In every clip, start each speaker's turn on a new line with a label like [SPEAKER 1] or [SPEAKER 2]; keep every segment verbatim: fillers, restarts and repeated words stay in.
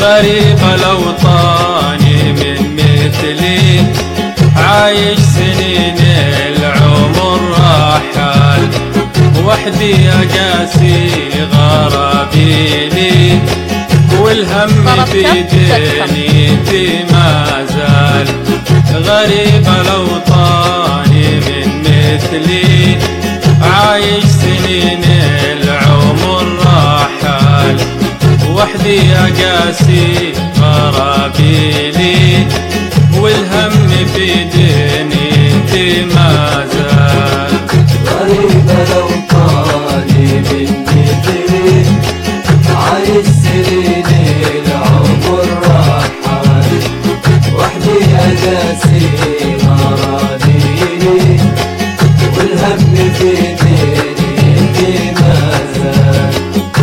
[SPEAKER 1] غريب الأوطان من مثلي عايش سنين العمر راحل، وحدي أقاسي غرابيلي والهم في دنيتي ما زال. غريب الأوطان من مثلي عايش سنين العمر راحل، وحدي أقاسي غرابيلي والهم في دنيتي ما زال.
[SPEAKER 2] غريب الأوطان من مثلي عايش سنين العمر راحل، وحدي أقاسي غرابيلي والهم في دنيتي ما زال.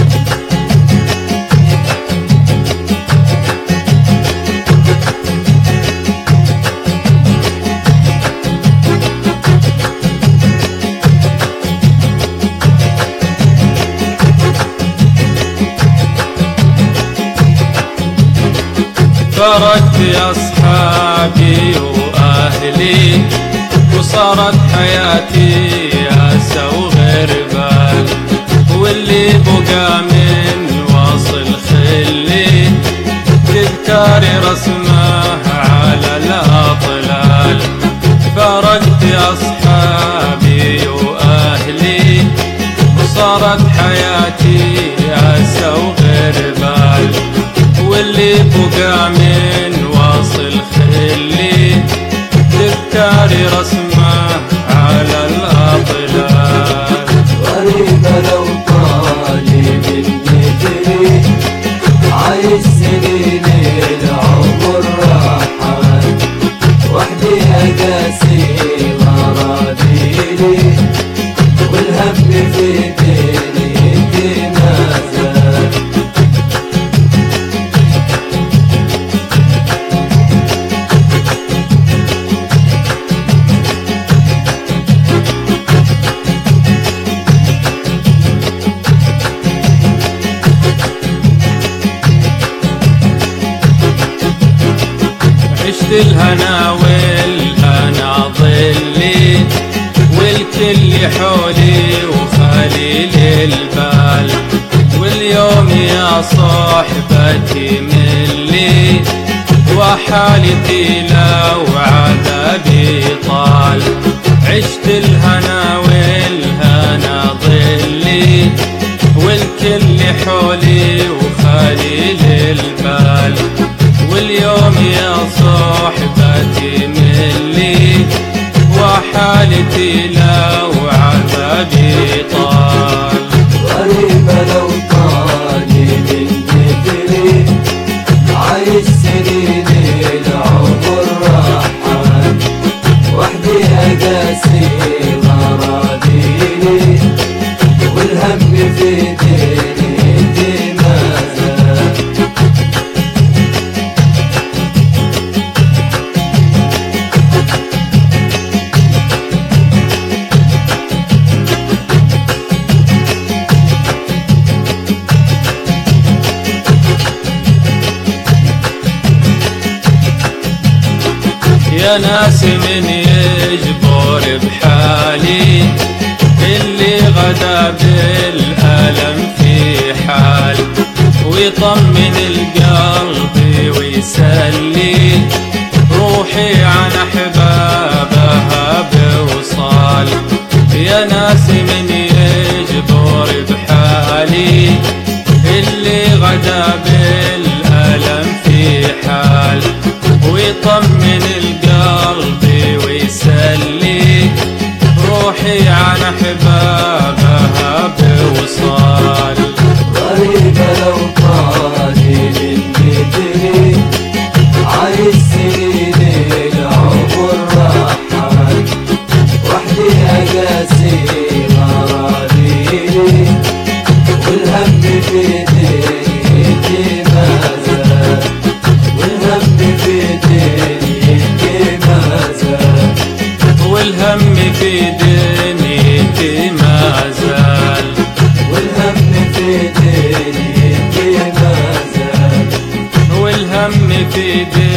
[SPEAKER 1] فرقت أصحابي وأهلي وصارت حياتي أسى وغربال، واللي بقى من واصل خلي تذكاري رسمه على الأطلال. فرقت أصحابي وأهلي وصارت حياتي أسى وغربال، واللي بقى من واصل خلي تذكاري رسمه على الأطلال.
[SPEAKER 2] غريب الأوطان من مثلي عايش سنين العمر راحل، وحدي أقاسي غرابيلي والهم في دنيتي ما زال.
[SPEAKER 1] عشت الهنا والهنا ظلي والكل حولي وخليل البال، واليوم يا صاحبتي ملي وحالتي لو عذابي طال. عشت الهنا والهنا ظلي والكل حولي وخليل البال، واليوم يا صاحبتي ملي وحالتي لو عذابي طال.
[SPEAKER 2] غريب الأوطان من مثلي عايش سنين العمر راحل، وحدي أقاسي غرابيلي والهم في دنيتي ما زال.
[SPEAKER 1] يا ناس من يجبر بحالي اللي غدا بالألم في حال، ويطمن القلب ويسلي روحي عن أحبابها بوصال. يا ناس من يجبر بحالي اللي غدا بالألم في حال، ويطمن القلب ويسلي روحي عن أحبابها بوصال.
[SPEAKER 2] غريب الأوطان من مثلي عايش سنين العمر راحل، وحدي أقاسي غرابيلي والهم في دنيتي ما زال. والهم في دنيتي ما زال.
[SPEAKER 1] والهم في دنيتي ما زال.
[SPEAKER 2] والهم في دنيتي ما زال.
[SPEAKER 1] في دنيتي